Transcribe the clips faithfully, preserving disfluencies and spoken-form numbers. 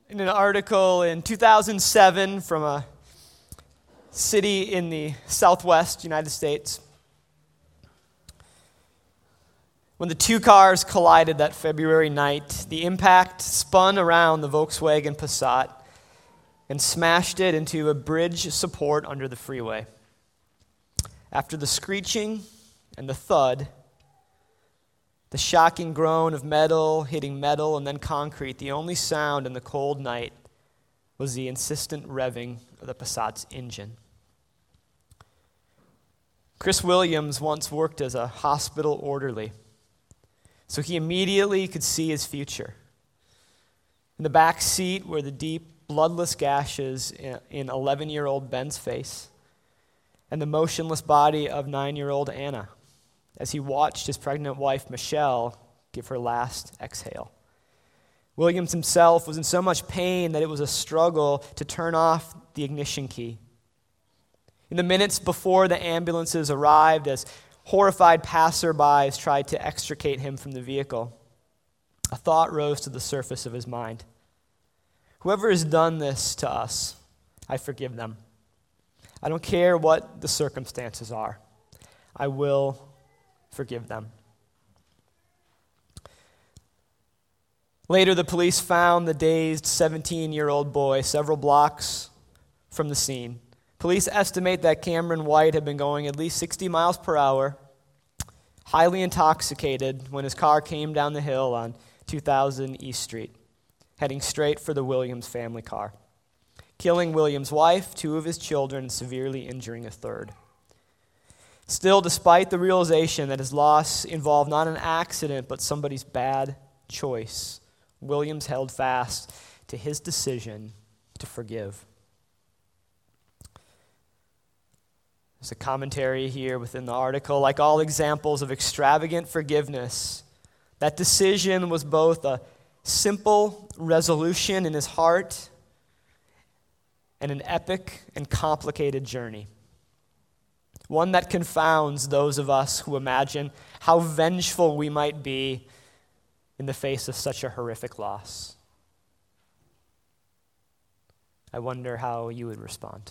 in an article in two thousand seven from a city in the southwest United States. When the two cars collided that February night, the impact spun around the Volkswagen Passat and smashed it into a bridge support under the freeway. After the screeching and the thud, the shocking groan of metal hitting metal and then concrete, the only sound in the cold night was the insistent revving of the Passat's engine. Chris Williams once worked as a hospital orderly, so he immediately could see his future. In the back seat were the deep, bloodless gashes in eleven-year-old Ben's face and the motionless body of nine-year-old Anna as he watched his pregnant wife, Michelle, give her last exhale. Williams himself was in so much pain that it was a struggle to turn off the ignition key. In the minutes before the ambulances arrived, as horrified passerbys tried to extricate him from the vehicle, a thought rose to the surface of his mind. Whoever has done this to us, I forgive them. I don't care what the circumstances are. I will forgive them. Later, the police found the dazed seventeen-year-old boy several blocks from the scene. Police estimate that Cameron White had been going at least sixty miles per hour, highly intoxicated, when his car came down the hill on two thousand East Street, heading straight for the Williams family car, killing Williams' wife, two of his children, and severely injuring a third. Still, despite the realization that his loss involved not an accident but somebody's bad choice, Williams held fast to his decision to forgive. There's a commentary here within the article. Like all examples of extravagant forgiveness, that decision was both a simple resolution in his heart and an epic and complicated journey. One that confounds those of us who imagine how vengeful we might be in the face of such a horrific loss. I wonder how you would respond.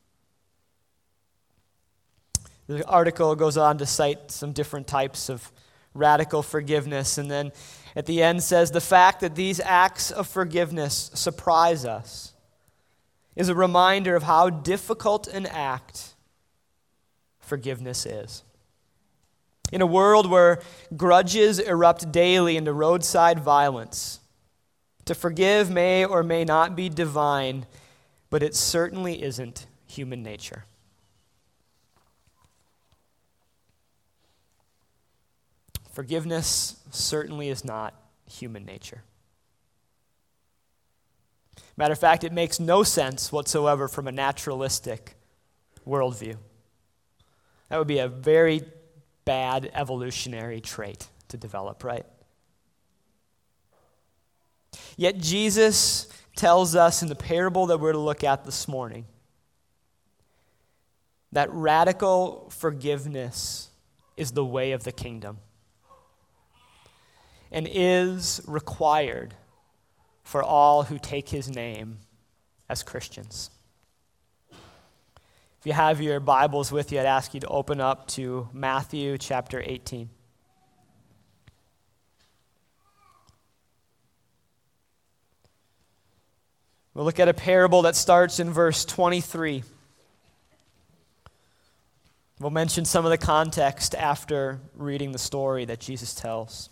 The article goes on to cite some different types of radical forgiveness, and then at the end says, the fact that these acts of forgiveness surprise us is a reminder of how difficult an act forgiveness is. In a world where grudges erupt daily into roadside violence, to forgive may or may not be divine, but it certainly isn't human nature. Forgiveness certainly is not human nature. Matter of fact, it makes no sense whatsoever from a naturalistic worldview. That would be a very bad evolutionary trait to develop, right? Yet Jesus tells us in the parable that we're to look at this morning that radical forgiveness is the way of the kingdom and is required for all who take his name as Christians. If you have your Bibles with you, I'd ask you to open up to Matthew chapter eighteen. We'll look at a parable that starts in verse twenty-three. We'll mention some of the context after reading the story that Jesus tells.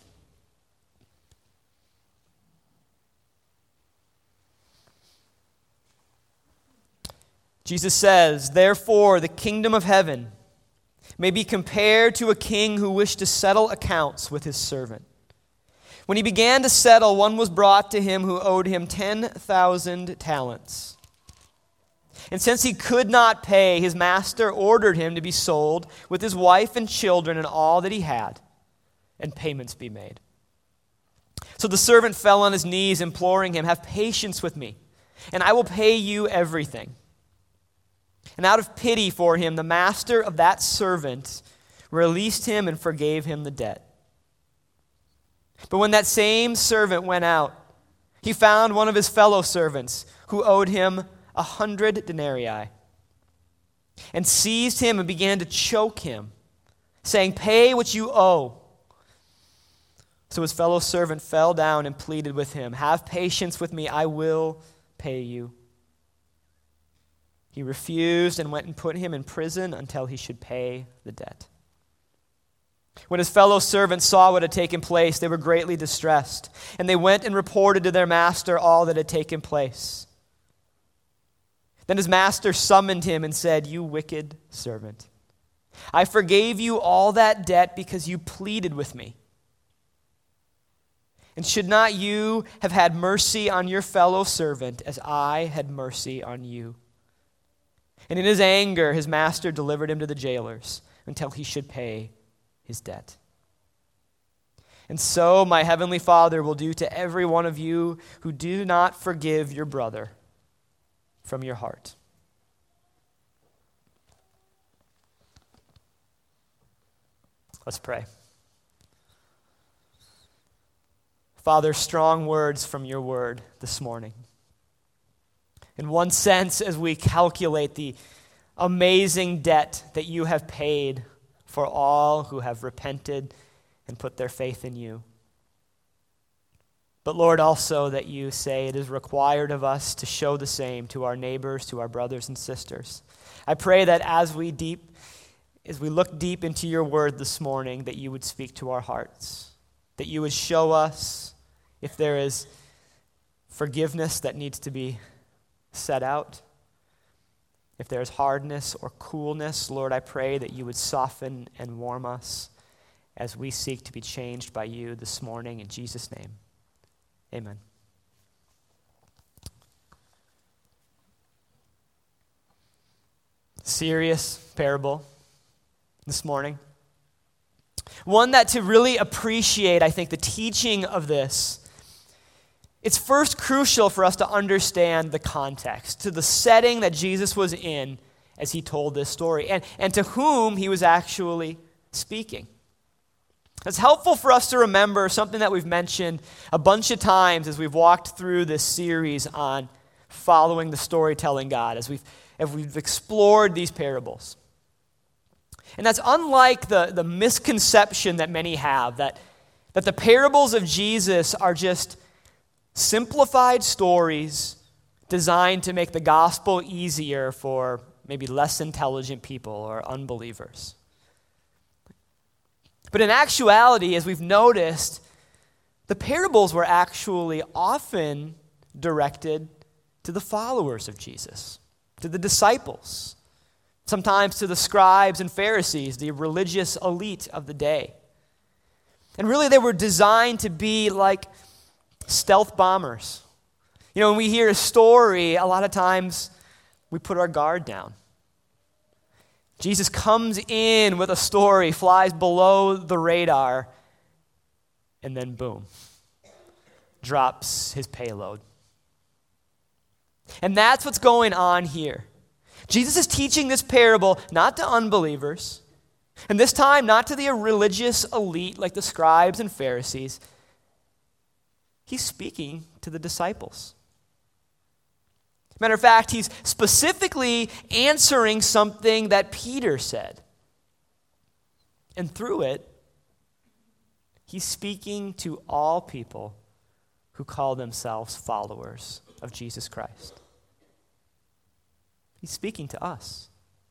Jesus says, "Therefore the kingdom of heaven may be compared to a king who wished to settle accounts with his servant. When he began to settle, one was brought to him who owed him ten thousand talents. And since he could not pay, his master ordered him to be sold with his wife and children and all that he had, and payments be made. So the servant fell on his knees, imploring him, 'Have patience with me, and I will pay you everything.' And out of pity for him, the master of that servant released him and forgave him the debt. But when that same servant went out, He found one of his fellow servants who owed him a hundred denarii and seized him and began to choke him, saying, "Pay what you owe." So his fellow servant fell down and pleaded with him, "Have patience with me, I will pay you." He refused and went and put him in prison until he should pay the debt. When his fellow servants saw what had taken place, they were greatly distressed, and they went and reported to their master all that had taken place. Then his master summoned him and said, "You wicked servant, I forgave you all that debt because you pleaded with me. And should not you have had mercy on your fellow servant as I had mercy on you?" And in his anger, his master delivered him to the jailers until he should pay his debt. And so my heavenly Father will do to every one of you who do not forgive your brother from your heart. Let's pray. Father, strong words from your word this morning. In one sense, as we calculate the amazing debt that you have paid for all who have repented and put their faith in you. But Lord, also that you say it is required of us to show the same to our neighbors, to our brothers and sisters. I pray that as we deep, as we look deep into your word this morning, that you would speak to our hearts, that you would show us if there is forgiveness that needs to be set out, if there is hardness or coolness. Lord, I pray that you would soften and warm us as we seek to be changed by you this morning. In Jesus' name, amen. Serious parable this morning. One that to really appreciate, I think, the teaching of this, it's first crucial for us to understand the context, to the setting that Jesus was in as he told this story, and, and to whom he was actually speaking. It's helpful for us to remember something that we've mentioned a bunch of times as we've walked through this series on following the storytelling God, as we've, as we've explored these parables. And that's unlike the, the misconception that many have, that, that the parables of Jesus are just simplified stories designed to make the gospel easier for maybe less intelligent people or unbelievers. But in actuality, as we've noticed, the parables were actually often directed to the followers of Jesus, to the disciples, sometimes to the scribes and Pharisees, the religious elite of the day. And really, they were designed to be like stealth bombers. You know, when we hear a story, a lot of times we put our guard down. Jesus comes in with a story, flies below the radar, and then boom, drops his payload. And that's what's going on here. Jesus is teaching this parable not to unbelievers, and this time not to the religious elite like the scribes and Pharisees. He's speaking to the disciples. Matter of fact, he's specifically answering something that Peter said. And through it, he's speaking to all people who call themselves followers of Jesus Christ. He's speaking to us.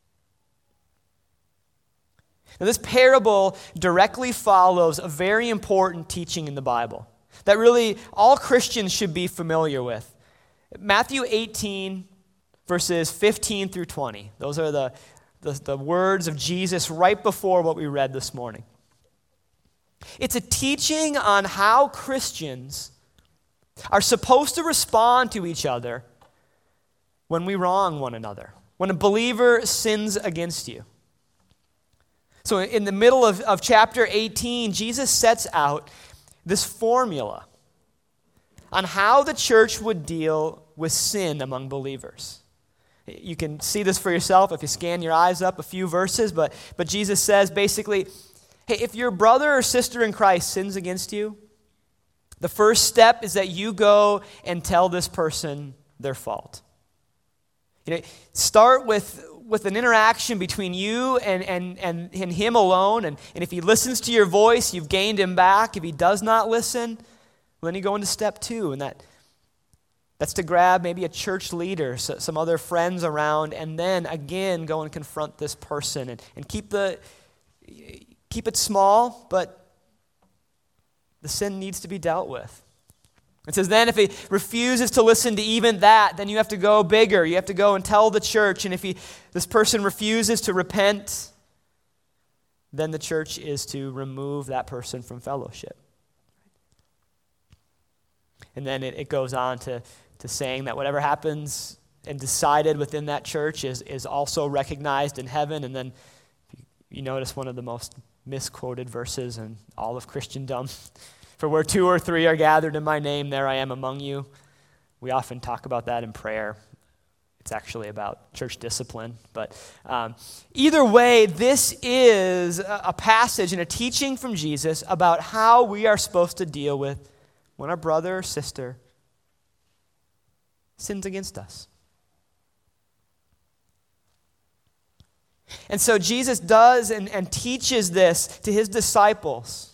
Now, this parable directly follows a very important teaching in the Bible that really all Christians should be familiar with. Matthew eighteen, verses fifteen through twenty. Those are the, the, the words of Jesus right before what we read this morning. It's a teaching on how Christians are supposed to respond to each other when we wrong one another, when a believer sins against you. So in the middle of, of chapter eighteen, Jesus sets out this formula on how the church would deal with sin among believers. You can see this for yourself if you scan your eyes up a few verses, but, but Jesus says basically, hey, if your brother or sister in Christ sins against you, The first step is that you go and tell this person their fault. You know, start with, with an interaction between you and, and, and, and him alone. And, and if he listens to your voice, you've gained him back. If he does not listen, well, then you go into step two. And that, that's to grab maybe a church leader, so, some other friends around, and then again go and confront this person. And, and keep, the, keep it small, but the sin needs to be dealt with. It says then if he refuses to listen to even that, then you have to go bigger. You have to go and tell the church. And if he, this person refuses to repent, then the church is to remove that person from fellowship. And then it, it goes on to, to saying that whatever happens and decided within that church is, is also recognized in heaven. And then you, you notice one of the most misquoted verses in all of Christendom. For where two or three are gathered in my name, there I am among you. We often talk about that in prayer. It's actually about church discipline. But um, either way, this is a, a passage and a teaching from Jesus about how we are supposed to deal with when our brother or sister sins against us. And so Jesus does and, and teaches this to his disciples.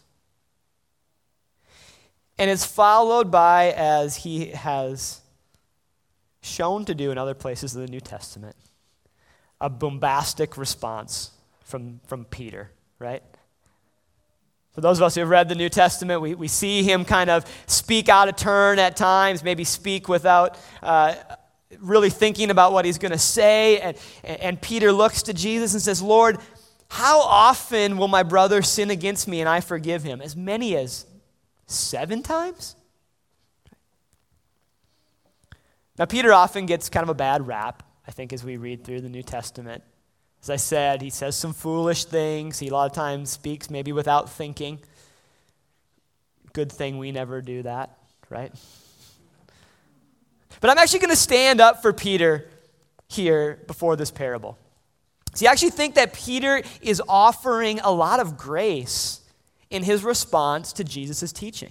And it's followed by, as he has shown to do in other places of the New Testament, a bombastic response from, from Peter, right? For those of us who have read the New Testament, we, we see him kind of speak out of turn at times, maybe speak without uh, really thinking about what he's going to say. And, and Peter looks to Jesus and says, Lord, how often will my brother sin against me and I forgive him? As many as seven times? Now, Peter often gets kind of a bad rap, I think, as we read through the New Testament. As I said, he says some foolish things. He a lot of times speaks maybe without thinking. Good thing we never do that, right? But I'm actually going to stand up for Peter here before this parable. See, I actually think that Peter is offering a lot of grace in his response to Jesus' teaching.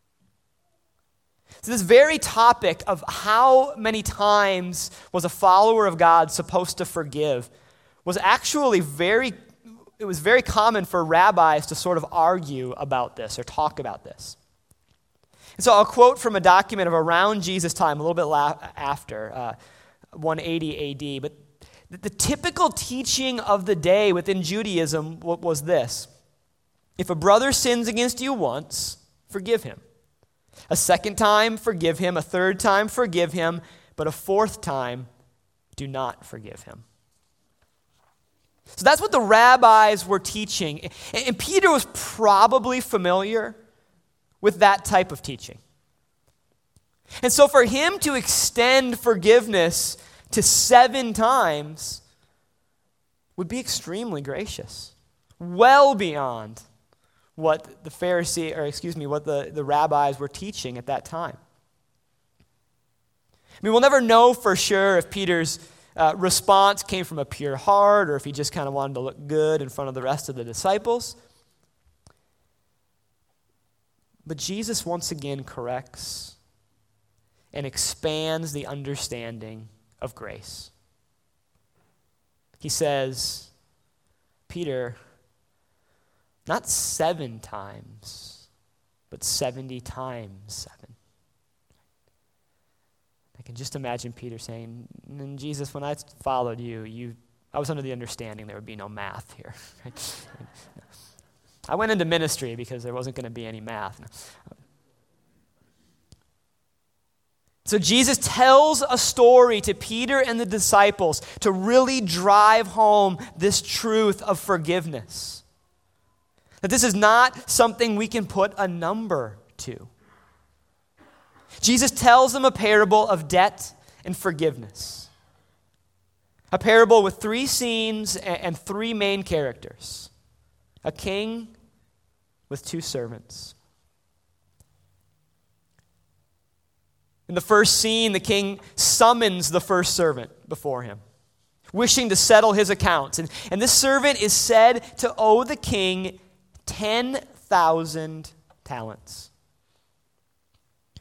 So this very topic of how many times was a follower of God supposed to forgive was actually very, it was very common for rabbis to sort of argue about this or talk about this. And so I'll quote from a document of around Jesus' time, a little bit la- after, uh, one eighty A D. But the, the typical teaching of the day within Judaism was this. If a brother sins against you once, forgive him. A second time, forgive him. A third time, forgive him. But a fourth time, do not forgive him. So that's what the rabbis were teaching. And Peter was probably familiar with that type of teaching. And so for him to extend forgiveness to seven times would be extremely gracious, well beyond what the Pharisee, or excuse me, what the, the rabbis were teaching at that time. I mean, we'll never know for sure if Peter's uh, response came from a pure heart or if he just kind of wanted to look good in front of the rest of the disciples. But Jesus once again corrects and expands the understanding of grace. He says, Peter, not seven times, but seventy times seven. I can just imagine Peter saying, Jesus, when I followed you, you I was under the understanding there would be no math here. I went into ministry because there wasn't going to be any math. So Jesus tells a story to Peter and the disciples to really drive home this truth of forgiveness. That this is not something we can put a number to. Jesus tells them a parable of debt and forgiveness. A parable with three scenes and three main characters. A king with two servants. In the first scene, the king summons the first servant before him, wishing to settle his accounts. And, and this servant is said to owe the king ten thousand talents.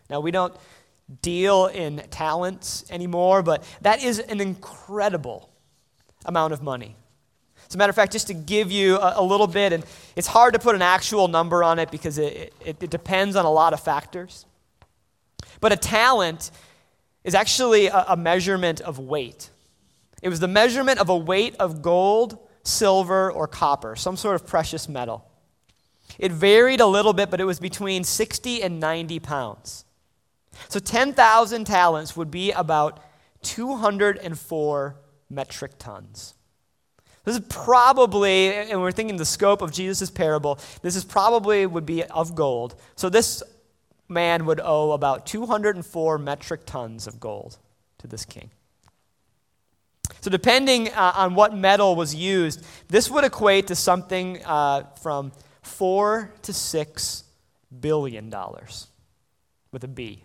Now, we don't deal in talents anymore, but that is an incredible amount of money. As a matter of fact, just to give you a, a little bit, and it's hard to put an actual number on it because it, it, it depends on a lot of factors. But a talent is actually a, a measurement of weight. It was the measurement of a weight of gold, silver, or copper, some sort of precious metal. It varied a little bit, but it was between sixty and ninety pounds. So ten thousand talents would be about two hundred four metric tons. This is probably, and we're thinking the scope of Jesus' parable, this is probably would be of gold. So this man would owe about two hundred four metric tons of gold to this king. So depending uh, on what metal was used, this would equate to something uh, from four to six billion dollars with a B.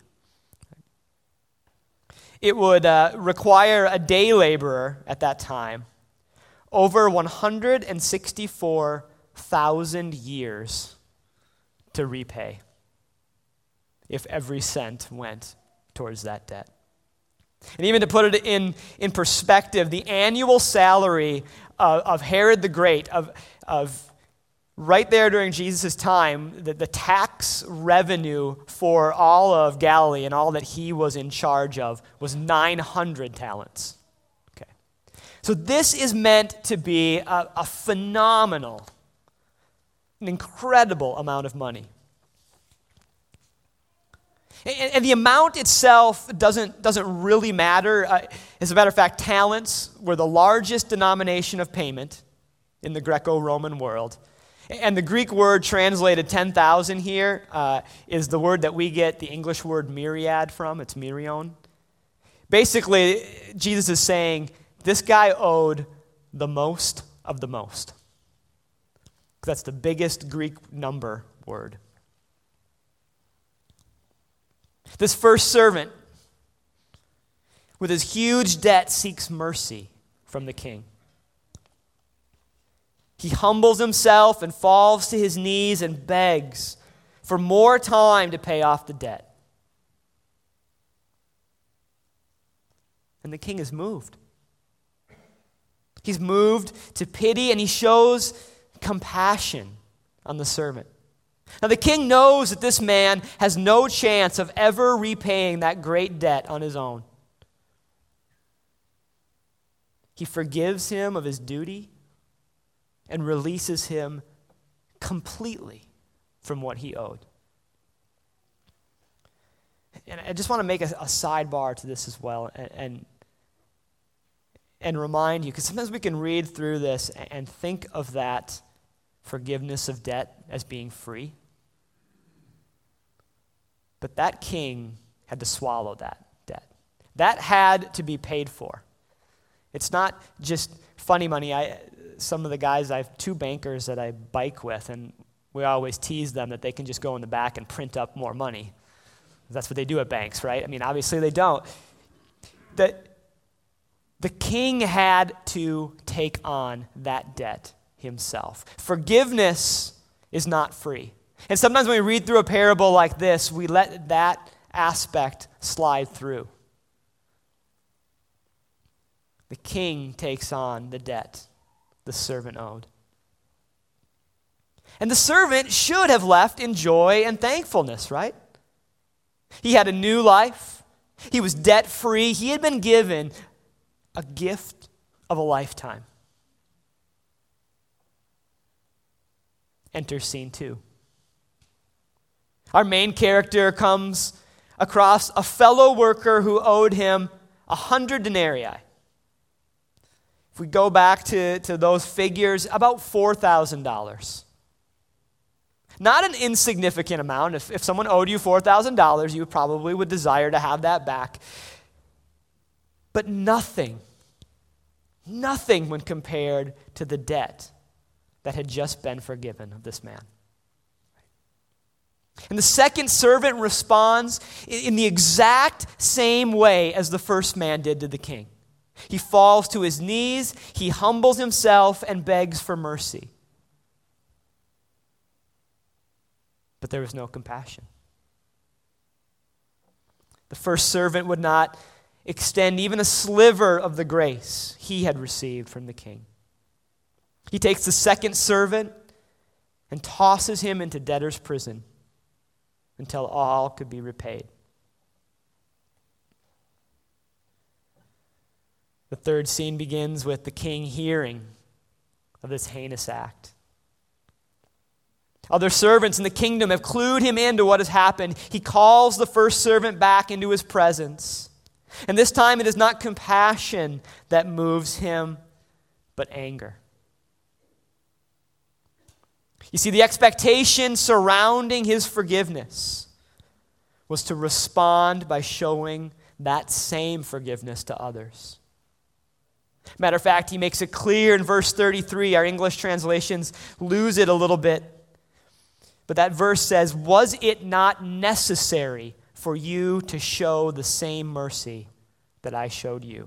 It would uh, require a day laborer at that time over one hundred sixty-four thousand years to repay if every cent went towards that debt. And even to put it in, in perspective, the annual salary of, of Herod the Great, of, of right there during Jesus' time, the, the tax revenue for all of Galilee and all that he was in charge of was nine hundred talents. Okay, so this is meant to be a, a phenomenal, an incredible amount of money. And, and the amount itself doesn't, doesn't really matter. Uh, as a matter of fact, talents were the largest denomination of payment in the Greco-Roman world. And the Greek word translated ten thousand here uh, is the word that we get the English word myriad from. It's myrion. Basically, Jesus is saying this guy owed the most of the most. That's the biggest Greek number word. This first servant, with his huge debt, seeks mercy from the king. He humbles himself and falls to his knees and begs for more time to pay off the debt. And the king is moved. He's moved to pity, and he shows compassion on the servant. Now, the king knows that this man has no chance of ever repaying that great debt on his own. He forgives him of his duty and releases him completely from what he owed. And I just want to make a, a sidebar to this as well and, and, and remind you, because sometimes we can read through this and, and think of that forgiveness of debt as being free. But that king had to swallow that debt. That had to be paid for. It's not just funny money. I, some of the guys, I have two bankers that I bike with, and we always tease them that they can just go in the back and print up more money. That's what they do at banks, right? I mean, obviously they don't. The, the king had to take on that debt himself. Forgiveness is not free. And sometimes when we read through a parable like this, we let that aspect slide through. The king takes on the debt the servant owed. And the servant should have left in joy and thankfulness, right? He had a new life. He was debt-free. He had been given a gift of a lifetime. Enter scene two. Our main character comes across a fellow worker who owed him a hundred denarii. If we go back to, to those figures, about four thousand dollars. Not an insignificant amount. If, if someone owed you four thousand dollars, you probably would desire to have that back. But nothing, nothing when compared to the debt that had just been forgiven of this man. And the second servant responds in the exact same way as the first man did to the king. He falls to his knees, he humbles himself, and begs for mercy. But there was no compassion. The first servant would not extend even a sliver of the grace he had received from the king. He takes the second servant and tosses him into debtor's prison until all could be repaid. The third scene begins with the king hearing of this heinous act. Other servants in the kingdom have clued him into what has happened. He calls the first servant back into his presence. And this time it is not compassion that moves him, but anger. You see, the expectation surrounding his forgiveness was to respond by showing that same forgiveness to others. Matter of fact, he makes it clear in verse thirty-three. Our English translations lose it a little bit. But that verse says, "Was it not necessary for you to show the same mercy that I showed you?"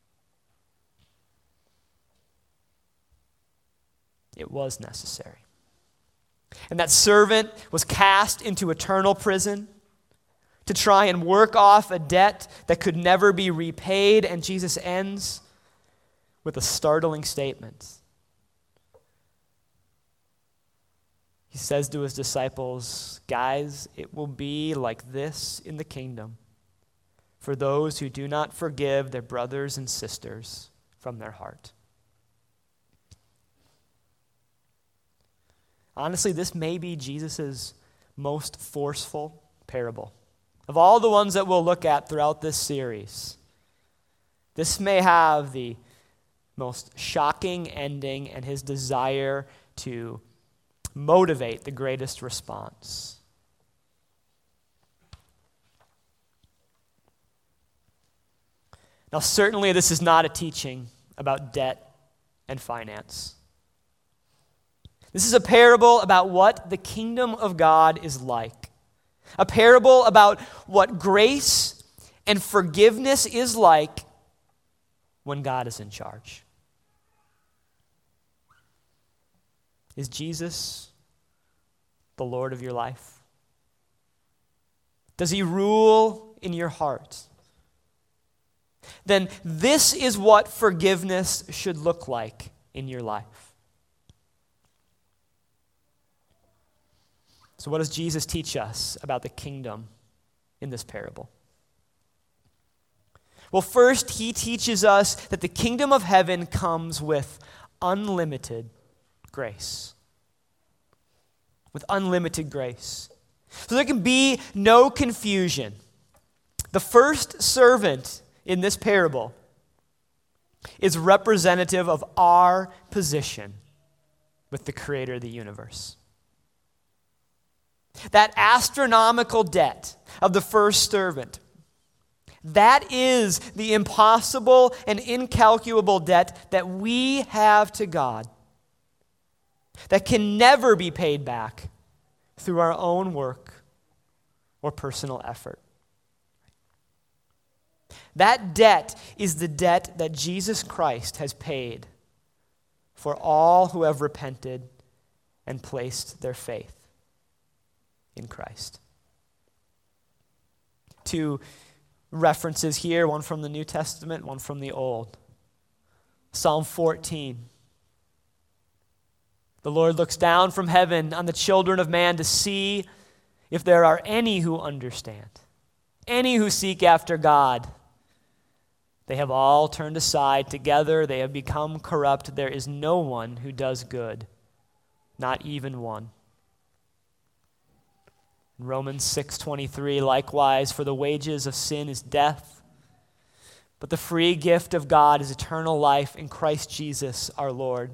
It was necessary. And that servant was cast into eternal prison to try and work off a debt that could never be repaid. And Jesus ends with a startling statement. He says to his disciples, "Guys, it will be like this in the kingdom for those who do not forgive their brothers and sisters from their heart." Honestly, this may be Jesus' most forceful parable. Of all the ones that we'll look at throughout this series, this may have the most shocking ending and his desire to motivate the greatest response. Now, certainly this is not a teaching about debt and finance. This is a parable about what the kingdom of God is like. A parable about what grace and forgiveness is like when God is in charge. Is Jesus the Lord of your life? Does he rule in your heart? Then this is what forgiveness should look like in your life. So what does Jesus teach us about the kingdom in this parable? Well, first, he teaches us that the kingdom of heaven comes with unlimited grace. With unlimited grace. So there can be no confusion. The first servant in this parable is representative of our position with the creator of the universe. That astronomical debt of the first servant, that is the impossible and incalculable debt that we have to God that can never be paid back through our own work or personal effort. That debt is the debt that Jesus Christ has paid for all who have repented and placed their faith in Christ. Two references here, one from the New Testament, one from the Old. Psalm fourteen. The Lord looks down from heaven on the children of man to see if there are any who understand, any who seek after God. They have all turned aside. Together they have become corrupt. There is no one who does good, not even one. In Romans six twenty-three, likewise, for the wages of sin is death, but the free gift of God is eternal life in Christ Jesus our Lord.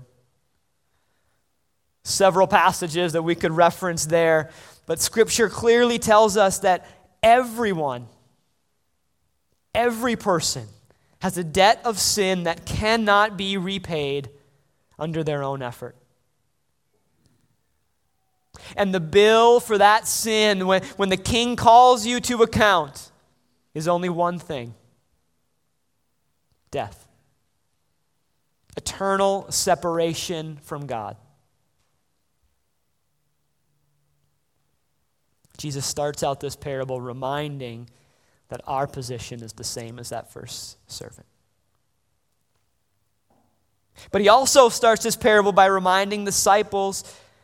Several passages that we could reference there, but Scripture clearly tells us that everyone, every person has a debt of sin that cannot be repaid under their own effort. And the bill for that sin, when, when the king calls you to account, is only one thing: death. Eternal separation from God. Jesus starts out this parable reminding that our position is the same as that first servant. But he also starts this parable by reminding the disciples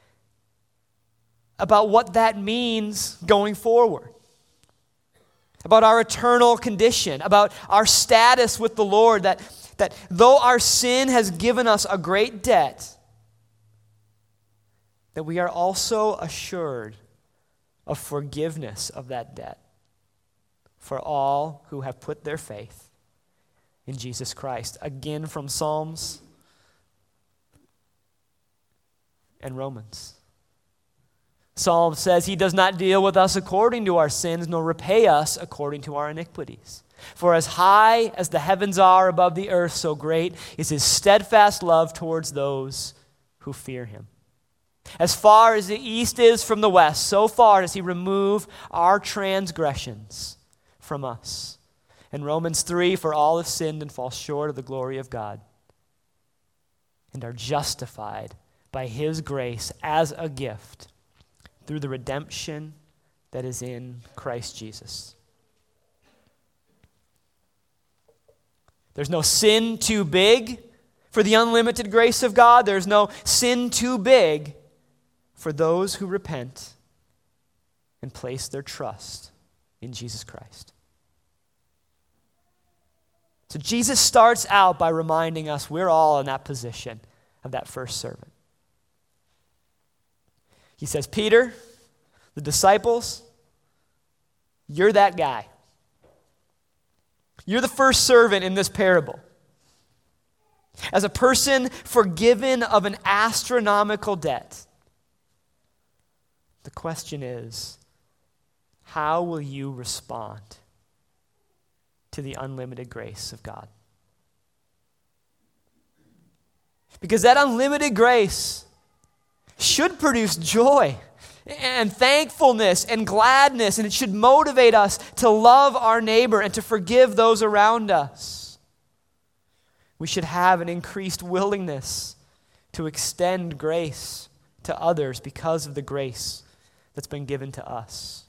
about what that means going forward, about our eternal condition, about our status with the Lord, that, that though our sin has given us a great debt, that we are also assured of forgiveness of that debt for all who have put their faith in Jesus Christ. Again from Psalms and Romans. Psalm says he does not deal with us according to our sins, nor repay us according to our iniquities. For as high as the heavens are above the earth, so great is his steadfast love towards those who fear him. As far as the east is from the west, so far does he remove our transgressions from us. And Romans three, for all have sinned and fall short of the glory of God, and are justified by his grace as a gift through the redemption that is in Christ Jesus. There's no sin too big for the unlimited grace of God. There's no sin too big for those who repent and place their trust in Jesus Christ. So Jesus starts out by reminding us we're all in that position of that first servant. He says, Peter, the disciples, you're that guy. You're the first servant in this parable. As a person forgiven of an astronomical debt, the question is, how will you respond to the unlimited grace of God? Because that unlimited grace should produce joy and thankfulness and gladness, and it should motivate us to love our neighbor and to forgive those around us. We should have an increased willingness to extend grace to others because of the grace that's been given to us.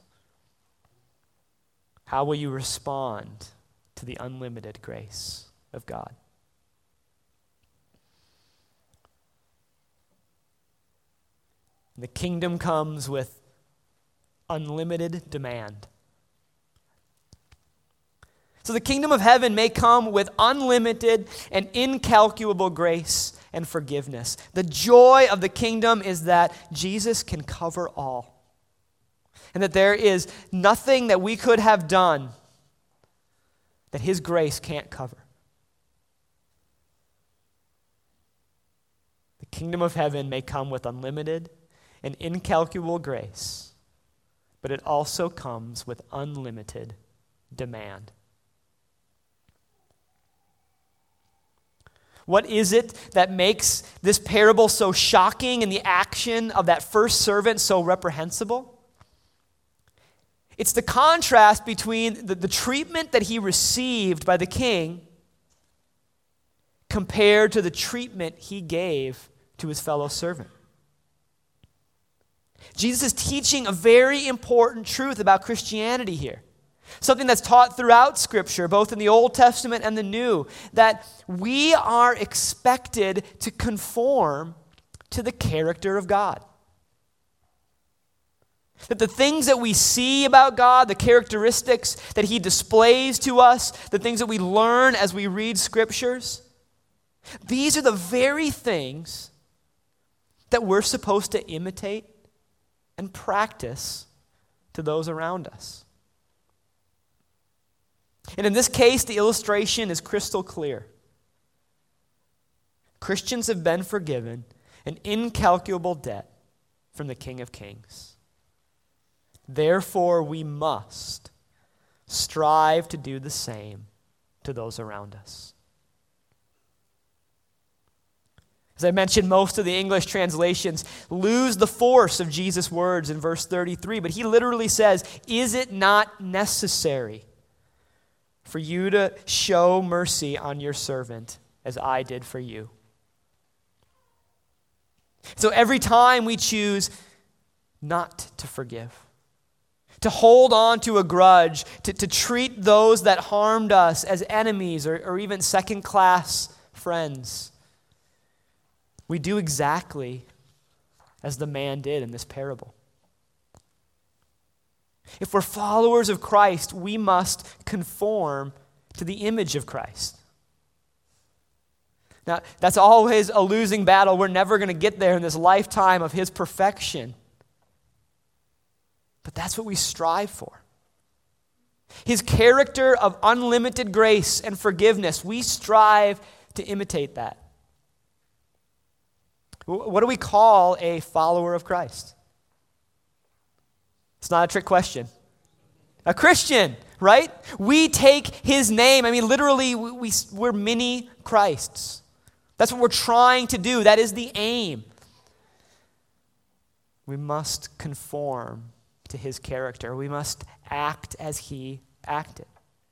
How will you respond to the unlimited grace of God? The kingdom comes with unlimited demand. So the kingdom of heaven may come with unlimited and incalculable grace and forgiveness. The joy of the kingdom is that Jesus can cover all, and that there is nothing that we could have done that his grace can't cover. The kingdom of heaven may come with unlimited and incalculable grace, but it also comes with unlimited demand. What is it that makes this parable so shocking and the action of that first servant so reprehensible? It's the contrast between the, the treatment that he received by the king compared to the treatment he gave to his fellow servant. Jesus is teaching a very important truth about Christianity here. Something that's taught throughout Scripture, both in the Old Testament and the New, that we are expected to conform to the character of God. That the things that we see about God, the characteristics that he displays to us, the things that we learn as we read Scriptures, these are the very things that we're supposed to imitate and practice to those around us. And in this case, the illustration is crystal clear. Christians have been forgiven an incalculable debt from the King of Kings. Therefore, we must strive to do the same to those around us. As I mentioned, most of the English translations lose the force of Jesus' words in verse thirty-three, but he literally says, "Is it not necessary for you to show mercy on your servant as I did for you?" So every time we choose not to forgive, to hold on to a grudge, to, to treat those that harmed us as enemies or, or even second-class friends. We do exactly as the man did in this parable. If we're followers of Christ, we must conform to the image of Christ. Now, that's always a losing battle. We're never going to get there in this lifetime of his perfection. But that's what we strive for. His character of unlimited grace and forgiveness, we strive to imitate that. What do we call a follower of Christ? It's not a trick question. A Christian, right? We take his name. I mean, literally, we, we, we're mini Christs. That's what we're trying to do. That is the aim. We must conform to his character. We must act as he acted.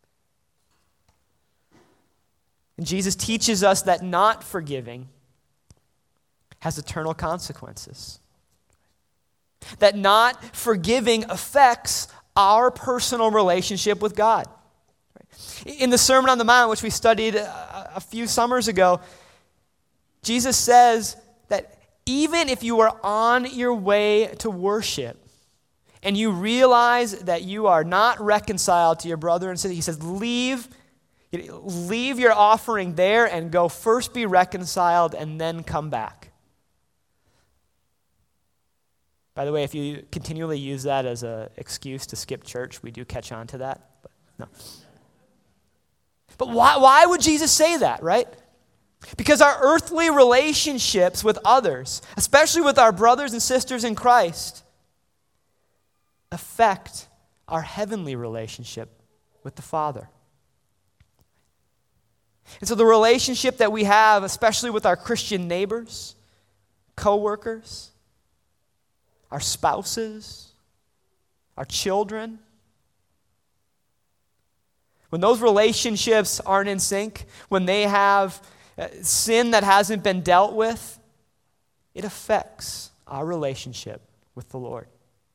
And Jesus teaches us that not forgiving has eternal consequences. That not forgiving affects our personal relationship with God. In the Sermon on the Mount, which we studied a, a few summers ago, Jesus says that even if you are on your way to worship and you realize that you are not reconciled to your brother and sister, he says, leave, leave your offering there and go first be reconciled and then come back. By the way, if you continually use that as an excuse to skip church, we do catch on to that. But no. But why, why would Jesus say that, right? Because our earthly relationships with others, especially with our brothers and sisters in Christ, affect our heavenly relationship with the Father. And so the relationship that we have, especially with our Christian neighbors, co-workers, our spouses, our children, when those relationships aren't in sync, when they have sin that hasn't been dealt with, it affects our relationship with the Lord.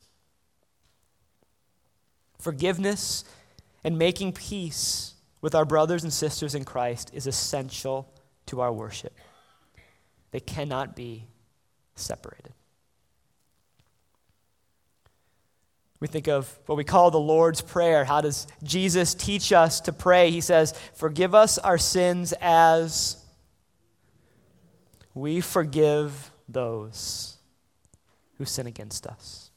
Forgiveness and making peace with our brothers and sisters in Christ is essential to our worship. They cannot be separated. We think of what we call the Lord's Prayer. How does Jesus teach us to pray? He says, forgive us our sins as we forgive those who sin against us.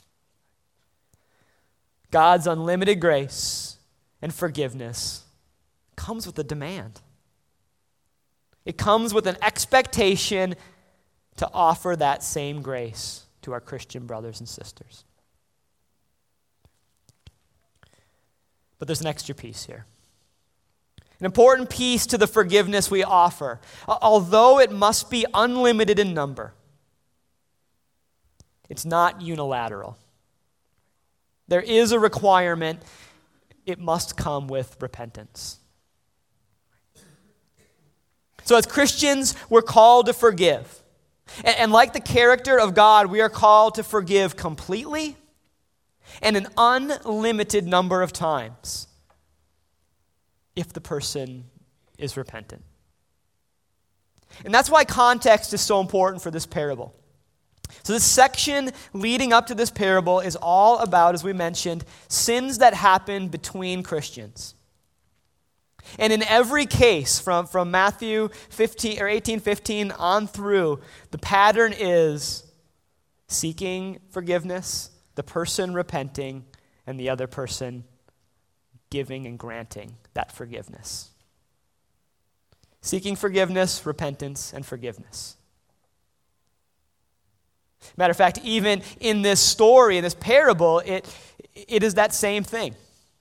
God's unlimited grace and forgiveness comes with a demand. It comes with an expectation to offer that same grace to our Christian brothers and sisters. But there's an extra piece here. An important piece to the forgiveness we offer. Although it must be unlimited in number, it's not unilateral. There is a requirement. It must come with repentance. So as Christians, we're called to forgive. And, and like the character of God, we are called to forgive completely and an unlimited number of times if the person is repentant. And that's why context is so important for this parable. So this section leading up to this parable is all about, as we mentioned, sins that happen between Christians. And in every case, from, from Matthew fifteen or eighteen fifteen on through, the pattern is seeking forgiveness, the person repenting, and the other person giving and granting that forgiveness. Seeking forgiveness, repentance, and forgiveness. Matter of fact, even in this story, in this parable, it, it is that same thing.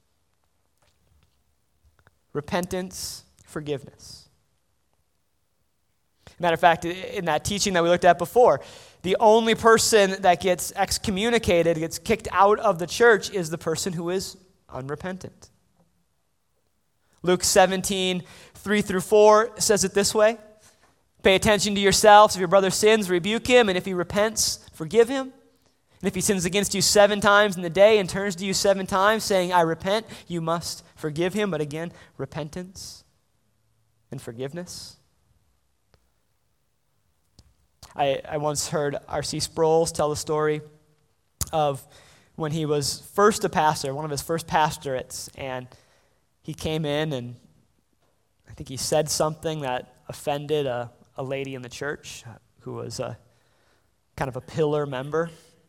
Repentance, forgiveness. Matter of fact, in that teaching that we looked at before, the only person that gets excommunicated, gets kicked out of the church, is the person who is unrepentant. Luke seventeen, three through four says it this way. Pay attention to yourselves. If your brother sins, rebuke him. And if he repents, forgive him. And if he sins against you seven times in the day and turns to you seven times saying, I repent, you must forgive him. But again, repentance and forgiveness. I, I once heard R C Sproul tell the story of when he was first a pastor, one of his first pastorates, and he came in and I think he said something that offended a, a lady in the church who was a kind of a pillar member.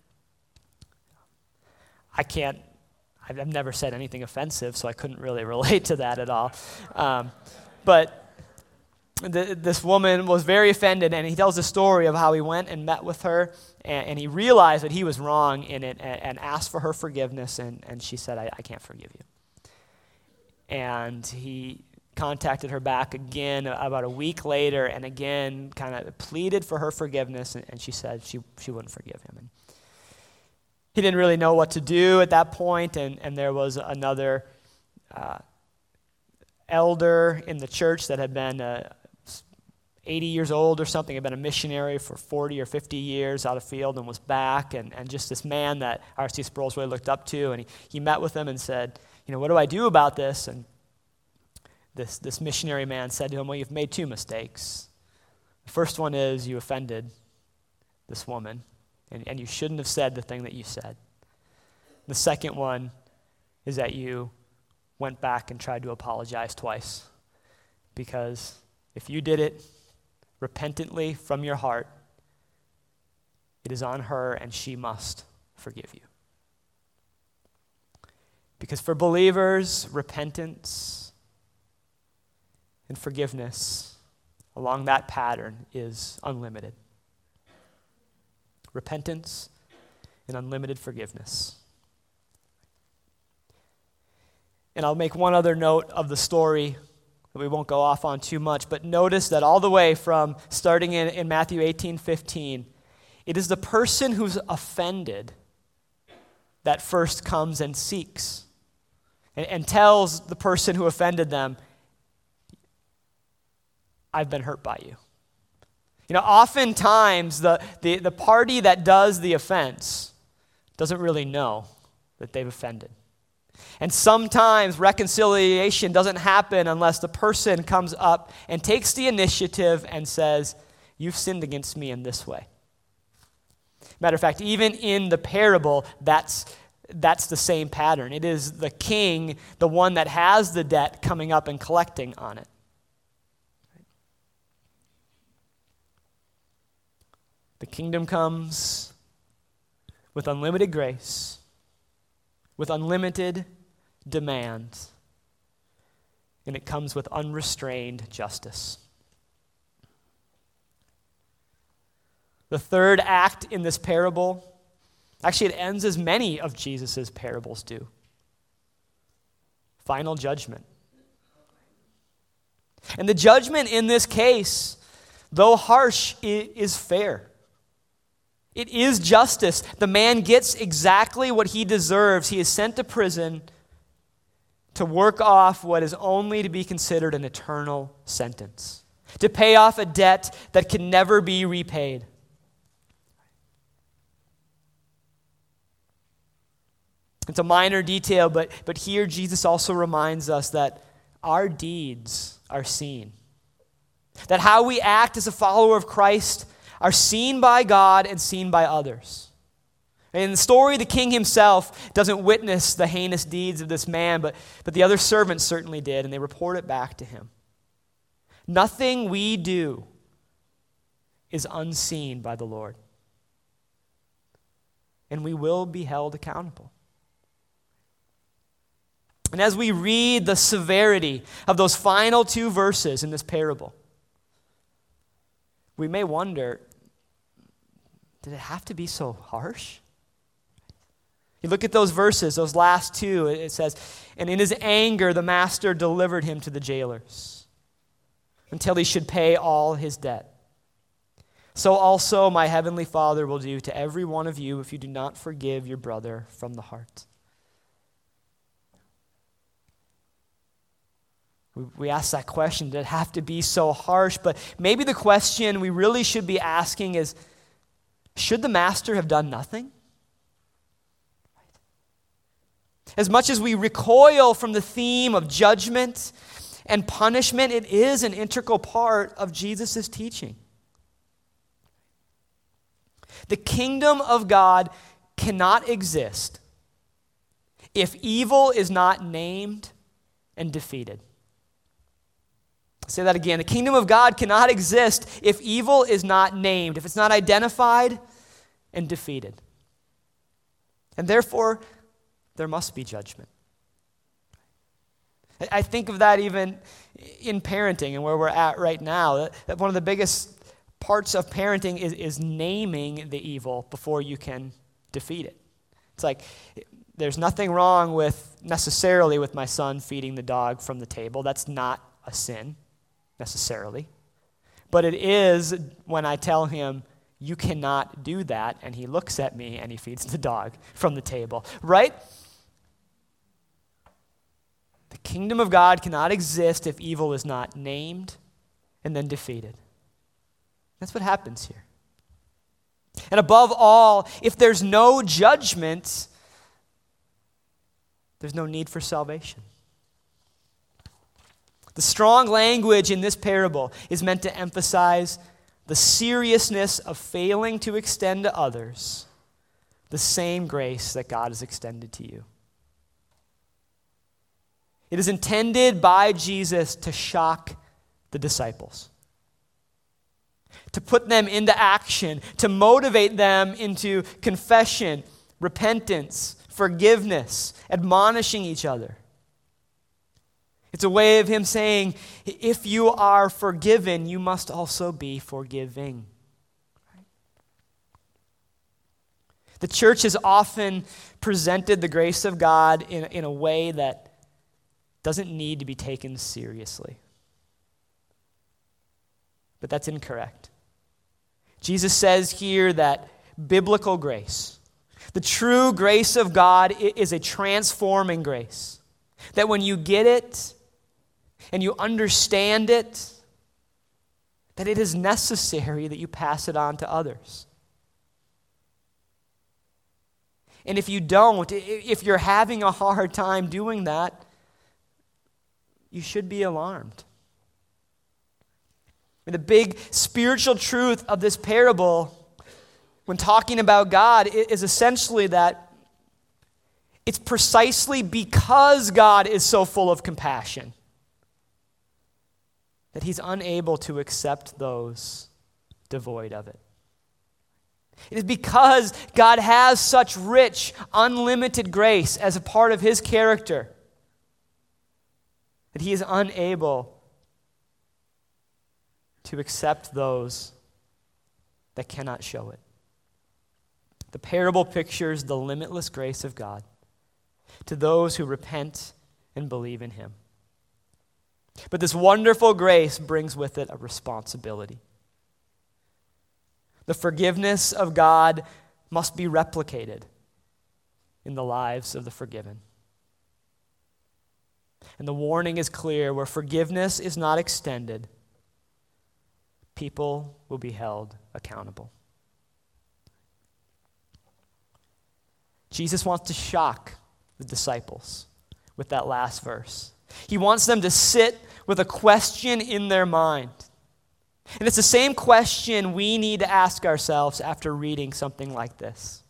I can't, I've never said anything offensive, so I couldn't really relate to that at all. Um, but the, this woman was very offended, and he tells the story of how he went and met with her, and, and he realized that he was wrong in it and, and asked for her forgiveness, and, and she said, I, I can't forgive you. And he contacted her back again about a week later, and again kind of pleaded for her forgiveness, and, and she said she, she wouldn't forgive him. And he didn't really know what to do at that point, and, and there was another uh, elder in the church that had been uh, eighty years old or something, had been a missionary for forty or fifty years out of field and was back, and, and just this man that R C Sproul really looked up to, and he, he met with him and said, you know, what do I do about this? And this, this missionary man said to him, well, you've made two mistakes. The first one is you offended this woman, and, and you shouldn't have said the thing that you said. The second one is that you went back and tried to apologize twice, because if you did it repentantly from your heart, it is on her and she must forgive you. Because for believers, repentance and forgiveness along that pattern is unlimited. Repentance and unlimited forgiveness. And I'll make one other note of the story that we won't go off on too much, but notice that all the way from starting in, in Matthew eighteen fifteen, it is the person who's offended that first comes and seeks and, and tells the person who offended them, I've been hurt by you. You know, oftentimes the, the, the party that does the offense doesn't really know that they've offended. And sometimes reconciliation doesn't happen unless the person comes up and takes the initiative and says, you've sinned against me in this way. Matter of fact, even in the parable, that's, that's the same pattern. It is the king, the one that has the debt, coming up and collecting on it. The kingdom comes with unlimited grace, with unlimited demands, and it comes with unrestrained justice. The third act in this parable, actually it ends as many of Jesus' parables do. Final judgment. And the judgment in this case, though harsh, is fair. It is justice. The man gets exactly what he deserves. He is sent to prison to work off what is only to be considered an eternal sentence, to pay off a debt that can never be repaid. It's a minor detail, but, but here Jesus also reminds us that our deeds are seen. That how we act as a follower of Christ are seen by God and seen by others. And in the story, the king himself doesn't witness the heinous deeds of this man, but, but the other servants certainly did, and they report it back to him. Nothing we do is unseen by the Lord. And we will be held accountable. And as we read the severity of those final two verses in this parable, we may wonder, did it have to be so harsh? You look at those verses, those last two, it says, and in his anger the master delivered him to the jailers until he should pay all his debt. So also my heavenly Father will do to every one of you if you do not forgive your brother from the heart. We ask that question, did it have to be so harsh? But maybe the question we really should be asking is, should the master have done nothing? As much as we recoil from the theme of judgment and punishment, it is an integral part of Jesus' teaching. The kingdom of God cannot exist if evil is not named and defeated. I'll say that again. The kingdom of God cannot exist if evil is not named, if it's not identified and defeated. And therefore, there must be judgment. I think of that even in parenting and where we're at right now. That one of the biggest parts of parenting is, is naming the evil before you can defeat it. It's like, there's nothing wrong with necessarily with my son feeding the dog from the table. That's not a sin necessarily. But it is when I tell him, you cannot do that, and he looks at me and he feeds the dog from the table, right? The kingdom of God cannot exist if evil is not named and then defeated. That's what happens here. And above all, if there's no judgment, there's no need for salvation. The strong language in this parable is meant to emphasize the seriousness of failing to extend to others the same grace that God has extended to you. It is intended by Jesus to shock the disciples, to put them into action, to motivate them into confession, repentance, forgiveness, admonishing each other. It's a way of him saying, if you are forgiven, you must also be forgiving. The church has often presented the grace of God in, in a way that doesn't need to be taken seriously. But that's incorrect. Jesus says here that biblical grace, the true grace of God, is a transforming grace. That when you get it and you understand it, that it is necessary that you pass it on to others. And if you don't, if you're having a hard time doing that, you should be alarmed. And the big spiritual truth of this parable, when talking about God, is essentially that it's precisely because God is so full of compassion that he's unable to accept those devoid of it. It is because God has such rich, unlimited grace as a part of his character that he is unable to accept those that cannot show it. The parable pictures the limitless grace of God to those who repent and believe in him. But this wonderful grace brings with it a responsibility. The forgiveness of God must be replicated in the lives of the forgiven. And the warning is clear: where forgiveness is not extended, people will be held accountable. Jesus wants to shock the disciples with that last verse. He wants them to sit with a question in their mind. And it's the same question we need to ask ourselves after reading something like this.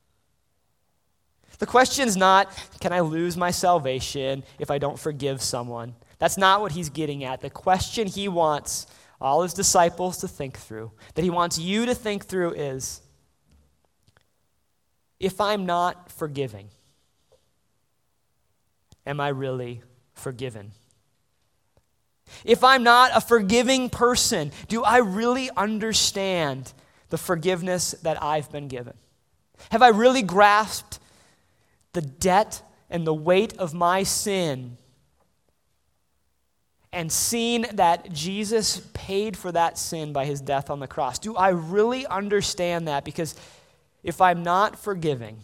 The question is not, can I lose my salvation if I don't forgive someone? That's not what he's getting at. The question he wants all his disciples to think through, that he wants you to think through, is, if I'm not forgiving, am I really forgiven? If I'm not a forgiving person, do I really understand the forgiveness that I've been given? Have I really grasped the debt and the weight of my sin and seen that Jesus paid for that sin by his death on the cross? Do I really understand that? Because if I'm not forgiving,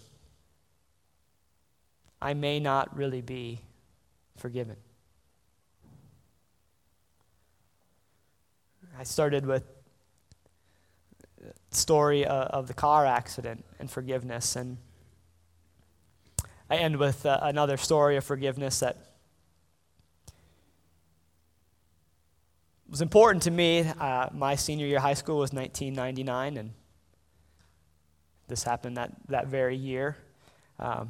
I may not really be forgiven. I started with the story of the car accident and forgiveness, and I end with uh, another story of forgiveness that was important to me. Uh, my senior year of high school was nineteen ninety-nine, and this happened that, that very year. Um,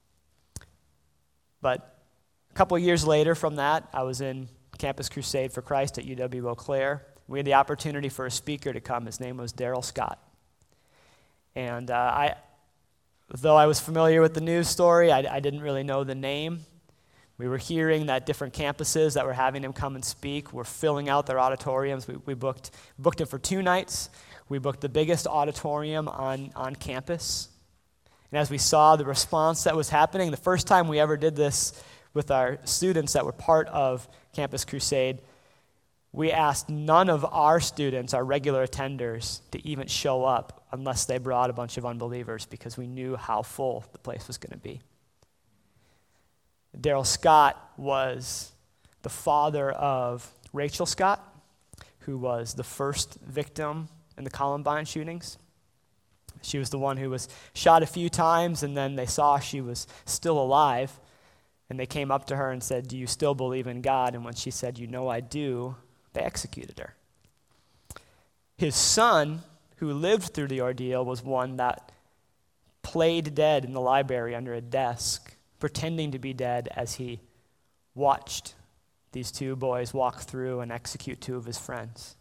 but a couple of years later from that, I was in Campus Crusade for Christ at U W Eau Claire. We had the opportunity for a speaker to come. His name was Daryl Scott. And uh, I, though I was familiar with the news story, I, I didn't really know the name. We were hearing that different campuses that were having him come and speak were filling out their auditoriums. We, we booked booked him for two nights. We booked the biggest auditorium on, on campus. And as we saw the response that was happening, the first time we ever did this with our students that were part of Campus Crusade, we asked none of our students, our regular attenders, to even show up unless they brought a bunch of unbelievers, because we knew how full the place was going to be. Daryl Scott was the father of Rachel Scott, who was the first victim in the Columbine shootings. She was the one who was shot a few times, and then they saw she was still alive, and they came up to her and said, "Do you still believe in God?" And when she said, "You know I do," they executed her. His son, who lived through the ordeal, was one that played dead in the library under a desk, pretending to be dead as he watched these two boys walk through and execute two of his friends.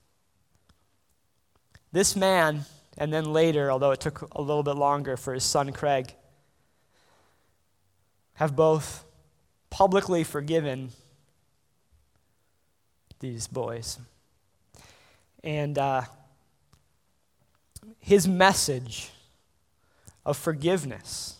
This man, and then later, although it took a little bit longer for his son Craig, have both publicly forgiven these boys. And uh, his message of forgiveness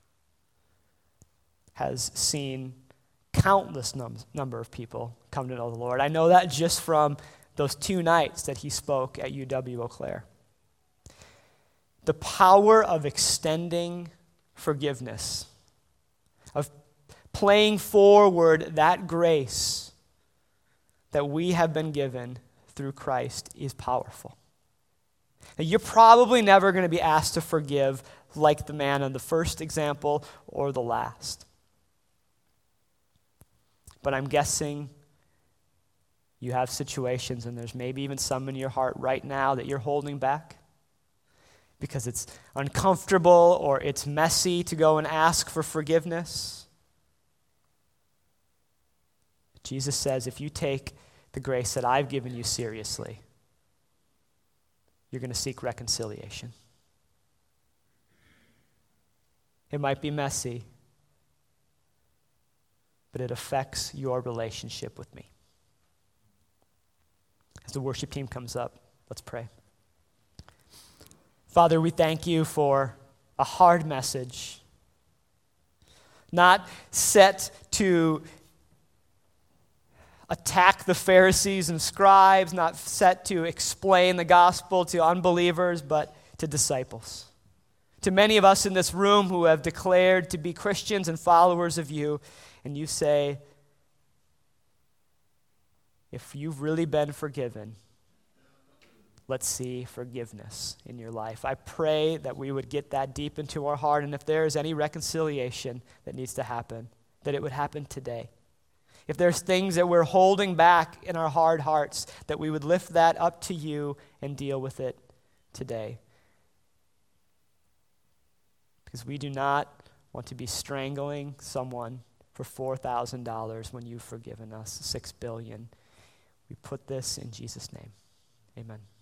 has seen countless num- number of people come to know the Lord. I know that just from those two nights that he spoke at U W Eau Claire. The power of extending forgiveness, of playing forward that grace that we have been given through Christ, is powerful. Now, you're probably never going to be asked to forgive like the man in the first example or the last. But I'm guessing you have situations, and there's maybe even some in your heart right now that you're holding back because it's uncomfortable or it's messy to go and ask for forgiveness. Jesus says, if you take the grace that I've given you seriously, you're going to seek reconciliation. It might be messy, but it affects your relationship with me. As the worship team comes up, let's pray. Father, we thank you for a hard message, not set to attack the Pharisees and scribes, not set to explain the gospel to unbelievers, but to disciples. To many of us in this room who have declared to be Christians and followers of you, and you say, if you've really been forgiven, let's see forgiveness in your life. I pray that we would get that deep into our heart, and if there is any reconciliation that needs to happen, that it would happen today. If there's things that we're holding back in our hard hearts, that we would lift that up to you and deal with it today. Because we do not want to be strangling someone for four thousand dollars when you've forgiven us six billion dollars. We put this in Jesus' name. Amen.